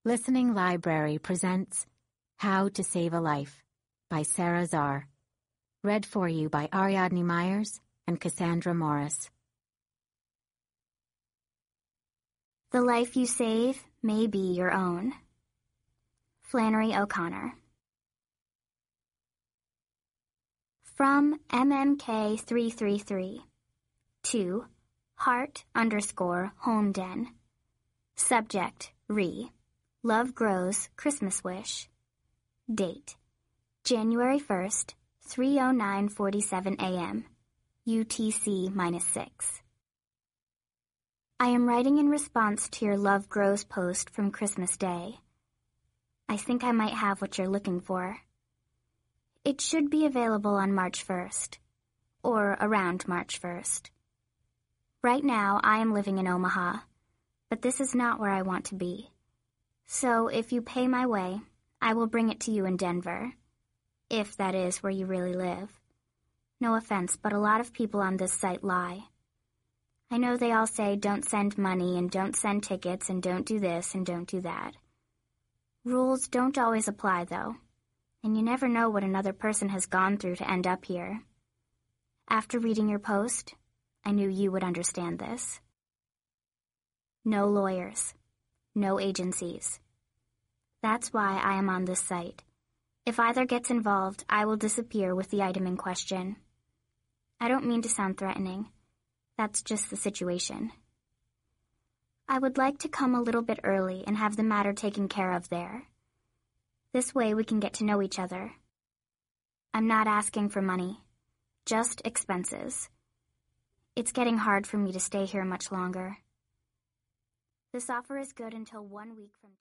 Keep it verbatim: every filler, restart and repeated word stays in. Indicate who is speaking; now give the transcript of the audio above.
Speaker 1: Listening Library presents How to Save a Life by Sarah Zarr. Read for you by Ariadne Myers and Cassandra Morris.
Speaker 2: The life you save may be your own. Flannery O'Connor. From M M K three three three to Heart underscore Home Den. Subject, Re. Love Grows Christmas Wish. Date, January first, three oh nine forty-seven a m U T C minus six. I am writing in response to your Love Grows post from Christmas Day. I think I might have what you're looking for. It should be available on March first, or around March first. Right now, I am living in Omaha, but this is not where I want to be. So if you pay my way, I will bring it to you in Denver, if that is where you really live. No offense, but a lot of people on this site lie. I know they all say don't send money and don't send tickets and don't do this and don't do that. Rules don't always apply, though, and you never know what another person has gone through to end up here. After reading your post, I knew you would understand this. No lawyers. No agencies. That's why I am on this site. If either gets involved, I will disappear with the item in question. I don't mean to sound threatening. That's just the situation. I would like to come a little bit early and have the matter taken care of there. This way we can get to know each other. I'm not asking for money, just expenses. It's getting hard for me to stay here much longer. This offer is good until one week from